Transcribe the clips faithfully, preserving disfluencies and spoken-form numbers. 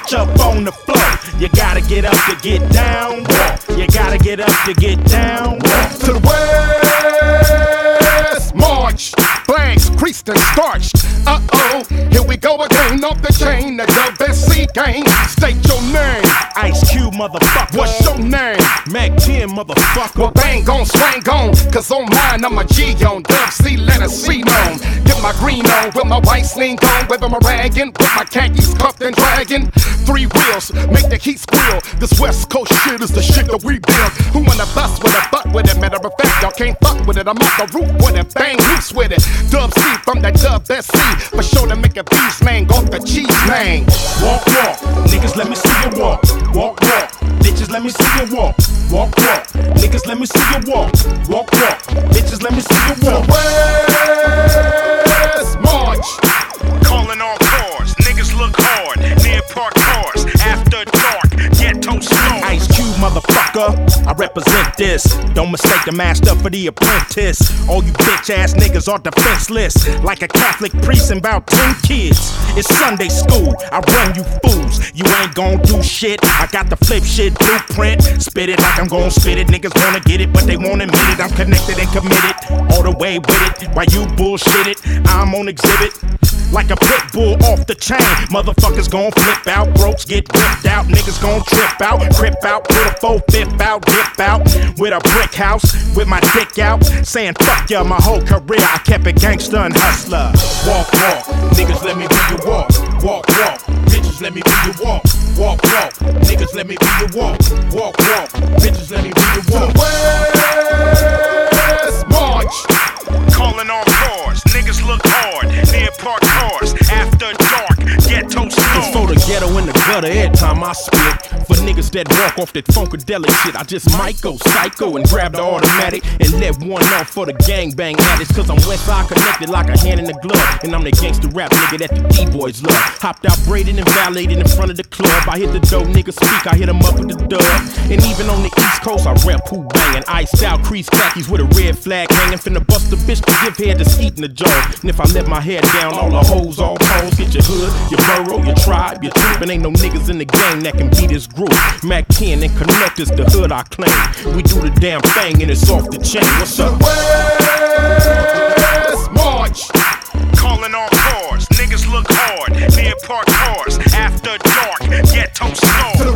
bitch up on the floor. You gotta get up to get down. Walk. You gotta get up to get down. Walk. To the west, march. Flags creased and starched. Uh-oh, here we go again, off the chain. The W S C gang. State your name. Ice Cube, motherfucker. What's your name? Mac ten, motherfucker. Well, bang on, swang on. Cause on mine, I'm a G on. Dub C, let us see known. Get my green on, with my white sling on. With my raggin', with my khakis cuffed and dragging. Three wheels, make the heat squeal. This West Coast shit is the shit that we build. Who wanna bust with it, butt with it? Matter of fact, y'all can't fuck with it. I'm off the roof with it, bang loose with it. Dub C from that W S C. For sure to make a beast man off the cheese man. Walk, walk, niggas let me see you walk. Walk, walk, bitches let me see you walk. Walk, walk, niggas let me see you walk. Walk, walk, bitches let me see you walk. West march. Calling all cars, niggas look hard. Near park cars, after dark, ghetto store. Ice Cube, motherfucker, I represent this. Don't mistake the master for the apprentice. All you bitch ass niggas are defenseless, like a Catholic priest and about ten kids. It's Sunday school, I run you fools. You ain't gon' do shit. I got the flip shit blueprint. Spit it like I'm gon' spit it. Niggas wanna get it, but they won't admit it. I'm connected and committed, all the way with it. While you bullshit it, I'm on exhibit. Like a pit bull off the chain. Motherfuckers gon' flip out, brokes get ripped out. Niggas gon' trip out, crip out, put a four fifth out, dip out. With a brick house, with my dick out. Saying fuck ya, my whole career I kept it gangsta and hustler. Walk, walk, niggas let me be your walk. Walk, walk, bitches let me be your walk. Walk, walk, niggas let me be your walk. Walk, walk, bitches let me be your walk. West march. Calling all cars, niggas look hard. Near park cars, after dark, ghetto It's store. for the ghetto in the gutter every time I spit. For niggas that walk off that funkadelic shit, I just might go psycho and grab the automatic and let one off for the gangbang addicts. Cause I'm Westside connected like a hand in the glove. And I'm the gangster rap nigga that the D-boys love. Hopped out braided and valeted in front of the club. I hit the dope niggas speak, I hit them up with the dub. And even on the East Coast, I rep who bangin'. Iced out crease khakis with a red flag hanging. Finna bust a bitch to give head to skeet in the jaw. And if I let my hair down, all the hoes, all hoes, get your hood, your borough, your tribe, your troop. And ain't no niggas in the game that can beat this group. Mac ten and Connect is the hood I claim. We do the damn thing and it's off the chain. What's up? West march. Calling all cars, niggas look hard. Near park cars, after dark, ghetto To store. the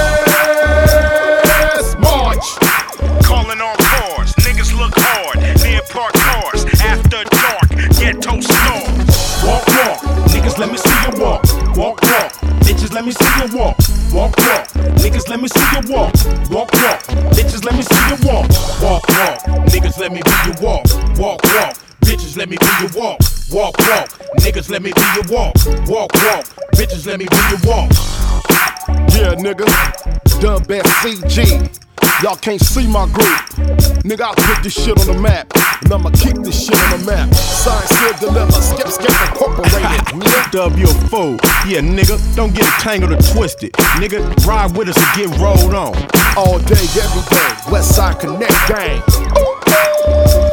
west march. Calling all cars, niggas look hard. Near park cars, after dark, ghetto store. Walk, walk, niggas let me see you walk. Walk, walk, bitches let me see you walk. Walk, walk, niggas let me see you walk. Walk, walk, bitches let me see you walk. Walk, walk, niggas let me be your walk. Walk, walk, bitches let me be your walk. Walk, walk, niggas let me be your walk. Walk, walk, bitches let me be your walk. Yeah, nigga. W S C G. Y'all can't see my group. Nigga, I'll put this shit on the map. And I'ma keep this shit on the map. Sign, seal, deliver. Skip, skip, incorporated. Nigga. W fool, yeah, nigga, don't get it tangled or twisted. Nigga, ride with us and get rolled on. All day, every day. Westside Connect gang. Ooh, ooh.